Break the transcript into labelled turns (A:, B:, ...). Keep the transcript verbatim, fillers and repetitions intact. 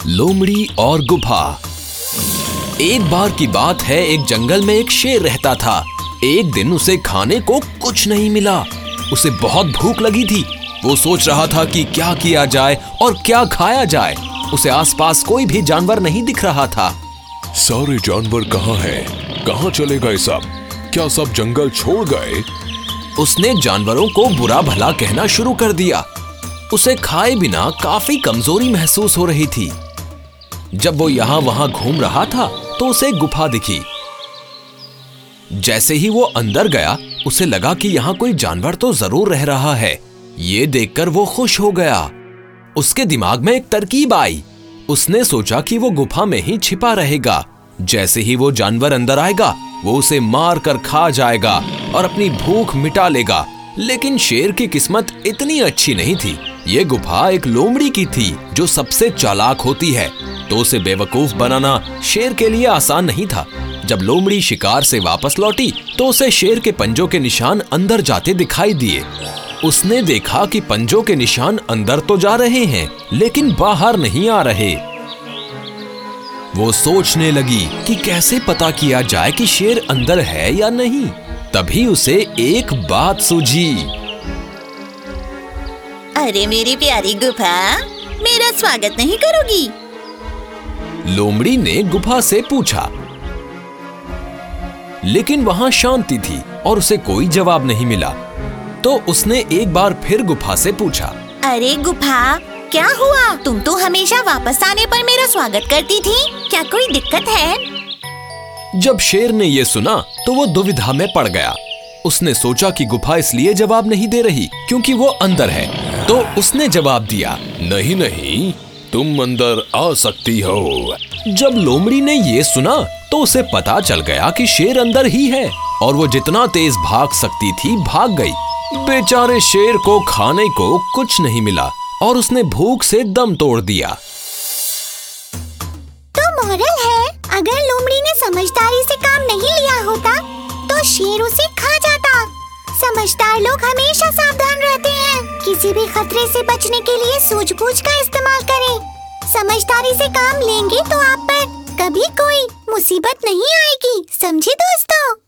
A: लोमड़ी और गुफा। एक बार की बात है, एक जंगल में एक शेर रहता था। एक दिन उसे खाने को कुछ नहीं मिला। उसे बहुत भूख लगी थी। वो सोच रहा था कि क्या किया जाए और क्या खाया जाए। उसे आसपास कोई भी जानवर नहीं दिख रहा था।
B: सारे जानवर कहाँ हैं? कहाँ चले गए सब? क्या सब जंगल छोड़ गए?
A: उसने जानवरों को बुरा भला कहना शुरू कर दिया। उसे खाए बिना काफी कमजोरी महसूस हो रही थी। जब वो यहाँ वहां घूम रहा था तो उसे गुफा दिखी। जैसे ही वो अंदर गया, उसे लगा कि यहाँ कोई जानवर तो जरूर रह रहा है। ये देखकर वो खुश हो गया। उसके दिमाग में एक तरकीब आई। उसने सोचा कि वो गुफा में ही छिपा रहेगा। जैसे ही वो जानवर अंदर आएगा, वो उसे मार कर खा जाएगा और अपनी भूख मिटा लेगा। लेकिन शेर की किस्मत इतनी अच्छी नहीं थी। ये गुफा एक लोमड़ी की थी जो सबसे चालाक होती है, तो उसे बेवकूफ बनाना शेर के लिए आसान नहीं था। जब लोमड़ी शिकार से वापस लौटी तो उसे शेर के पंजों के निशान अंदर जाते दिखाई दिए। उसने देखा कि पंजों के निशान अंदर तो जा रहे हैं, लेकिन बाहर नहीं आ रहे। वो सोचने लगी कि कैसे पता किया जाए कि शेर अंदर है या नहीं। तभी उसे एक बात सूझी।
C: अरे मेरी प्यारी गुफा, मेरा स्वागत नहीं करोगी?
A: लोमड़ी ने गुफा से पूछा, लेकिन वहां शांति थी और उसे कोई जवाब नहीं मिला। तो उसने एक बार फिर गुफा से पूछा,
C: अरे गुफा, क्या हुआ? तुम तो हमेशा वापस आने पर मेरा स्वागत करती थी। क्या कोई दिक्कत है?
A: जब शेर ने ये सुना तो वो दुविधा में पड़ गया। उसने सोचा कि गुफा इसलिए जवाब नहीं दे रही क्योंकि वो अंदर है। तो उसने जवाब दिया,
B: नहीं नहीं, तुम अंदर आ सकती हो।
A: जब लोमड़ी ने ये सुना तो उसे पता चल गया कि शेर अंदर ही है और वो जितना तेज भाग सकती थी भाग गई। बेचारे शेर को खाने को कुछ नहीं मिला और उसने भूख से दम तोड़ दिया।
D: तो मोरल है, अगर लोमड़ी ने समझदारी से काम नहीं लिया होता तो शेर उसे खा जाता। समझदार लोग हमेशा सावधान रहते हैं। किसी भी खतरे से बचने के लिए सूझबूझ का इस्तेमाल करें। समझदारी से काम लेंगे तो आप पर कभी कोई मुसीबत नहीं आएगी। समझे दोस्तों?